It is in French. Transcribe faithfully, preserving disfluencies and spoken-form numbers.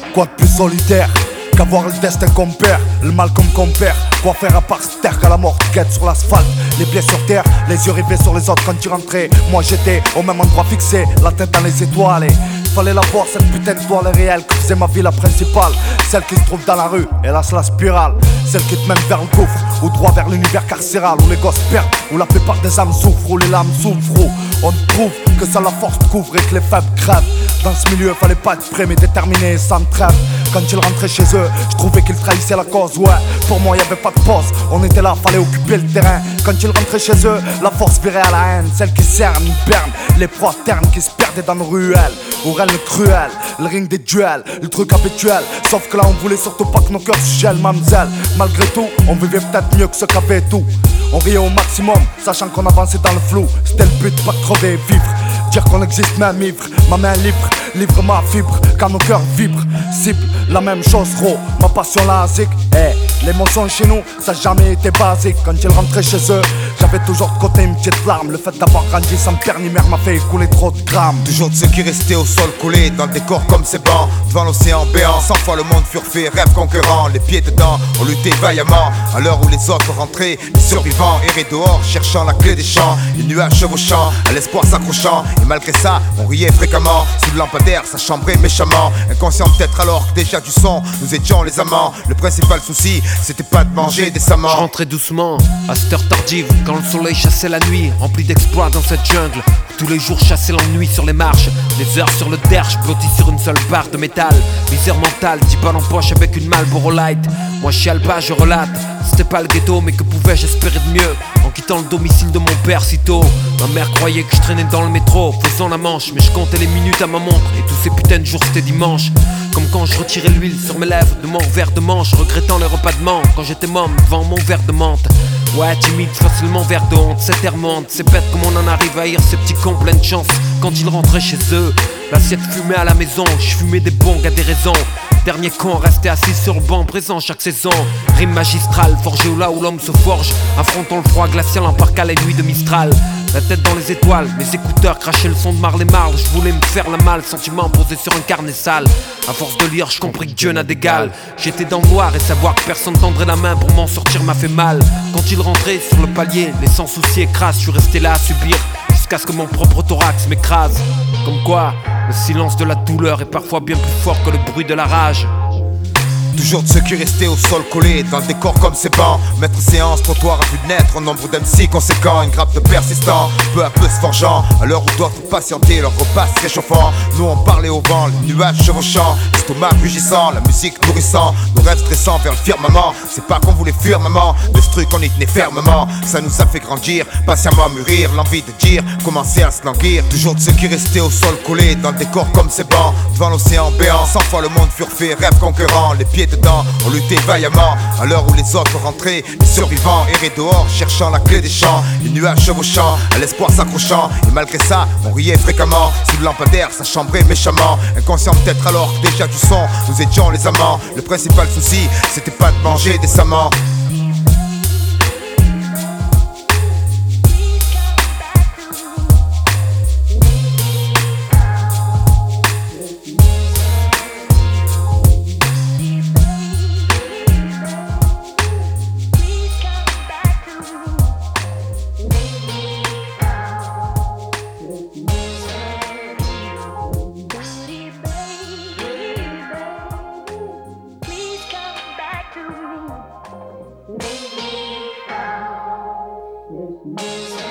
Quoi de plus solitaire qu'avoir le destin qu'on perd, le mal comme qu'on perd. Quoi faire à part se taire quand la mort te guette sur l'asphalte, les pieds sur terre, les yeux rivés sur les autres quand tu rentrais. Moi j'étais au même endroit fixé, la tête dans les étoiles et fallait la voir cette putain d'étoile réelle que faisait ma vie la principale. Celle qui se trouve dans la rue, hélas la spirale. Celle qui te mène vers le gouffre, ou droit vers l'univers carcéral. Où les gosses perdent, où la plupart des âmes souffrent, où les lames souffrent, où on te prouve que ça la force te couvre et que les faibles crèvent. Dans ce milieu fallait pas être prêt mais déterminé et sans trêve. Quand ils rentraient chez eux, je trouvais qu'ils trahissaient la cause. Ouais, pour moi y avait pas de pause, on était là, fallait occuper le terrain. Quand ils rentraient chez eux, la force virait à la haine. Celle qui cerne, berne, les proies ternes qui se perdaient dans nos ruelles. Au règne le cruel, le ring des duels, le truc habituel. Sauf que là on voulait surtout pas que nos cœurs se gèlent, mamzelle. Malgré tout, on vivait peut-être mieux que ceux qui avaient tout. On riait au maximum, sachant qu'on avançait dans le flou. C'était le but, pas de crever et vivre. Dire qu'on existe même ivre, ma main libre, livre ma fibre, quand nos cœurs vibrent. Cible, la même chose, gros, ma passion la zik. Eh, l'émotion chez nous, ça a jamais été basique. Quand ils rentraient chez eux, j'avais toujours de côté une petite larme. Le fait d'avoir grandi sans père ni mère m'a fait écouler trop de grammes. Toujours de ceux qui restaient au sol collés dans le décor comme ces bancs, devant l'océan béant. Cent fois le monde furent faits, rêves conquérants. Les pieds dedans, on luttait vaillamment. À l'heure où les autres rentraient, les survivants erraient dehors, cherchant la clé des champs. Les nuages chevauchant, à l'espoir s'accrochant. Et malgré ça, on riait fréquemment. Sous le lampadaire, ça chambrait méchamment. Inconscient peut-être alors que déjà du son, nous étions les amants. Le principal souci, c'était pas de manger décemment. Je rentrais doucement, à cette heure tardive, quand le soleil chassait la nuit, rempli d'exploits dans cette jungle. Tous les jours chassais l'ennui sur les marches, les heures sur le derche, blotti sur une seule barre de métal. Misère mentale, dix balles en poche avec une Marlboro Light. Moi je chiale pas, je relate, c'était pas le ghetto mais que pouvais-je espérer de mieux en quittant le domicile de mon père si tôt. Ma mère croyait que je traînais dans le métro, faisant la manche, mais je comptais les minutes à ma montre et tous ces putains de jours c'était dimanche. Comme quand je retirais l'huile sur mes lèvres de mon verre de manche, regrettant les repas de menthe quand j'étais môme devant mon verre de menthe. Ouais, timide, facilement verre de honte, c'est termonte, c'est bête comme on en arrive à haïr ces petits cons pleins de chance. Quand ils rentraient chez eux, l'assiette fumait à la maison, je fumais des bongs à des raisons. Dernier con resté assis sur le banc présent chaque saison. Rime magistrale, forgé là où l'homme se forge, affrontant le froid glacial en parc à la nuit de Mistral. La tête dans les étoiles, mes écouteurs crachaient le son de Marley Marl. Je voulais me faire la malle, sentiment posé sur un carnet sale. À force de lire, je compris que Dieu n'a d'égal. J'étais dans le noir et savoir que personne tendrait la main pour m'en sortir m'a fait mal. Quand il rentrait sur le palier, les sans soucis écrasent, je suis resté là à subir jusqu'à ce que mon propre thorax m'écrase. Comme quoi, le silence de la douleur est parfois bien plus fort que le bruit de la rage. Toujours de ceux qui restaient au sol collés dans le décor comme ces bancs. Maître séance, trottoir à vue de naître, au nombre d'M C conséquent. Une grappe de persistants, peu à peu se forgeant. À l'heure où d'autres patienter, leur repas se réchauffant. Nous on parlait au vent, les nuages chevauchant. L'estomac rugissant, la musique nourrissant. Nos rêves stressants vers le firmament. C'est pas qu'on voulait fuir maman, de ce truc on y tenait fermement. Ça nous a fait grandir, patiemment mûrir. L'envie de dire, commencer à se languir. Toujours de ceux qui restaient au sol collés dans le décor comme ces bancs, devant l'océan béant. Cent fois le monde furent faits, rêves conquérants. Les pieds dedans, on luttait vaillamment. À l'heure où les autres rentraient, les survivants erraient dehors, cherchant la clé des champs. Les nuages chevauchant, à l'espoir s'accrochant. Et malgré ça, on riait fréquemment. Sous le lampadaire, ça chambrait méchamment. Inconscient peut-être alors que déjà du son, nous étions les amants. Le principal souci, c'était pas de manger décemment. Music.